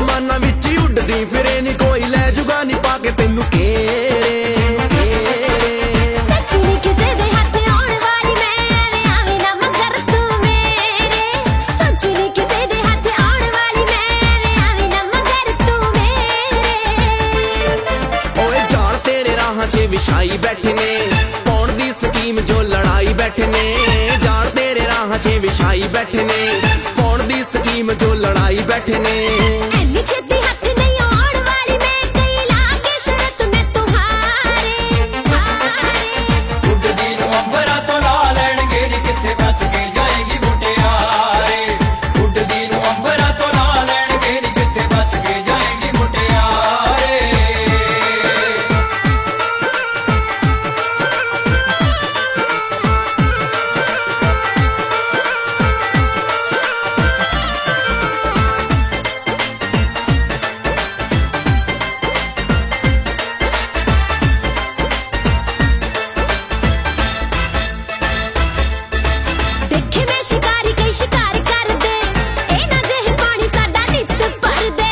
आसमाना विच ही उड़दी फिरे नी कोई लै जुगा नी पाके तेनू घेरे सच्ची नी किसे दे हथ आउण वाली मैं एवें आवीं ना मगर तू मेरे सच्ची नी किसे दे हथ आउण वाली मैं एवें आवीं ना मगर तू मेरे ओए जान तेरे राहां च विछाई बैठे ने पौण दी स्कीम जो लड़ाई बैठे ने जान तेरे राहां च विछाई बैठे ने पौण दी स्कीम जो लड़ाई बैठे ने एनी छेती हथ नहीं आउण वाली मैं कई लागे शर्त मैं तुम्हारे हारे उड़दी नूं अंबरां तों ला लैणगे नी कित्थे बच के जाएगी मुटियारे उड़दी नूं अंबरां तों ला लैणगे नी कित्थे बच के जाएगी मुटियारे देखे मैं शिकारी कई शिकार कर दे ए ना जेह पानी साडा नित भर दे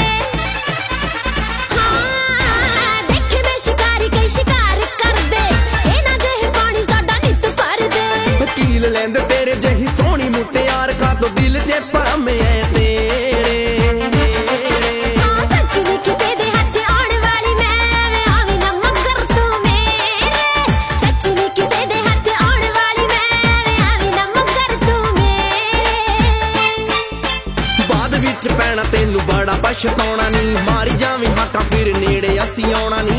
हाँ देखे मैं शिकारी कई शिकार कर दे ए ना जेह पानी साडा नित भर दे वकील लैंदे तेरे जही सोहनी मुटियार का तो दिल च भरमे तेरे हाँ सच्ची नी किसे दे हथ आउण वाली मैं एवें आवीं ना मगर तू मेरे सच्ची नी किसे दे हथ आउण वाली मैं एवें आवीं ना मगर तू मेरे बाद विच पैना तेनू बड़ा पछताउणा नी मारी जावीं हाका फिर नेड़े असीं आउणा नी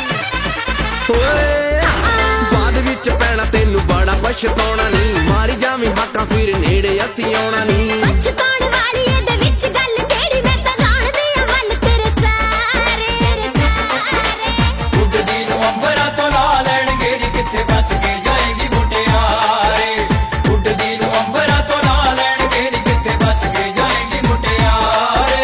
ओए बाद विच पैना तेनू बड़ा पछताउणा नी मारी जावीं हाका फिर नेड़े असीं आउणा नी पछताउण वाली एदे विच गल केड़ी मैं तां जाणदी आ वल तेरे सारे उड़दी नूं अंबरां तों ला लैणगे नी कित्थे बच के जाएगी मुटियारे उड़दी नूं अंबरां तों ला लैणगे नी कित्थे बच के जाएगी मुटियारे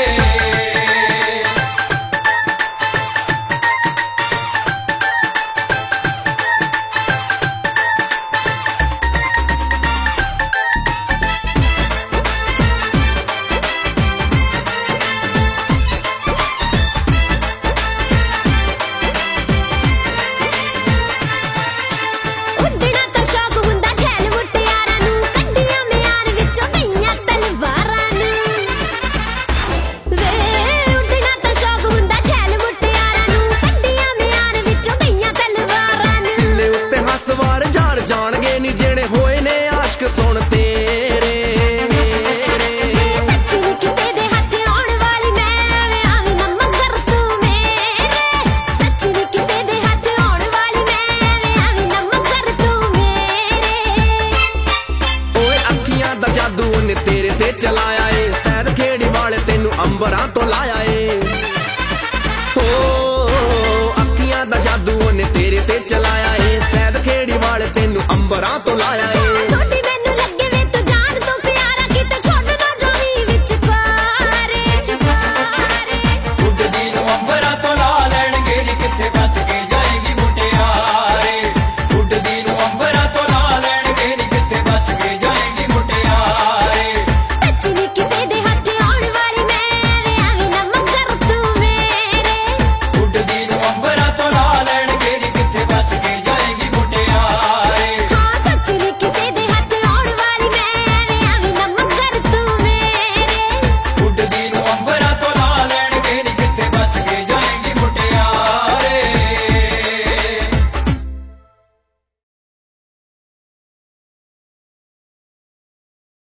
ਉੱਡਣਾ ਤਾਂ ਸ਼ੌਕ ਹੁੰਦਾ ਛੈਲ ਮੁਟਿਆਰਾਂ ਨੂੰ ਕੱਢੀਆਂ ਮਿਆਨ ਵਿੱਚੋਂ ਗਈਆਂ ਤਲਵਾਰਾਂ ਨੂੰ ਵੇ ਉੱਡਣਾ ਤਾਂ ਸ਼ੌਕ ਹੁੰਦਾ ਛੈਲ ਮੁਟਿਆਰਾਂ ਨੂੰ ਕੱਢੀਆਂ ਮਿਆਨ ਵਿੱਚੋਂ ਗਈਆਂ ਤਲਵਾਰਾਂ ਨੂੰ ਸਿੱਲੇ ਉੱਤੇ ਹੱਸਵਾਰ ਝਾੜ ਜਾਣਗੇ ਨੀ ਜਿਹੜੇ ਹੋਏ ਨੇ ਆਸ਼ਕ ਸੁਣ ਤੇਰੇ ਸੱਚੀ ਨੀ ਕਿਸੇ ਦੇ ਹੱਥ ਆਉਣ ਵਾਲੀ ਮੈਂ ਐਵੇਂ ਆਵੀਂ ਨਾ ਮਗਰ ਤੂੰ ਮੇਰੇ ਸੱਚੀ ਨੀ ਕਿਸੇ ਦੇ ਹੱਥ ਆਉਣ ਵਾਲੀ ਮੈਂ ਐਵੇਂ ਆਵੀਂ ਨਾ ਮਗਰ ਤੂੰ ਮੇਰੇ ਓਏ ਅੱਖੀਆਂ ਦਾ ਜਾਦੂ ਉਹਨੇ ਤੇਰੇ ਤੇ ਚਲਾਇਆ ਏ ਸੈਦ ਖੇੜੀ ਵਾਲੇ ਤੈਨੂੰ ਅੰਬਰਾਂ ਤੋਂ ਲਾਇਆ ਏ ਓ ਅੱਖੀਆਂ ਦਾ ਜਾਦੂ ਉਹਨੇ ਤੇਰੇ ਤੇ ਚਲਾਇਆ ਏ ਸੈਦ ਖੇੜੀ ਵਾਲੇ ਤੈਨੂੰ ਅੰਬਰਾਂ ਤੋਂ ਲਾਇਆ ਏ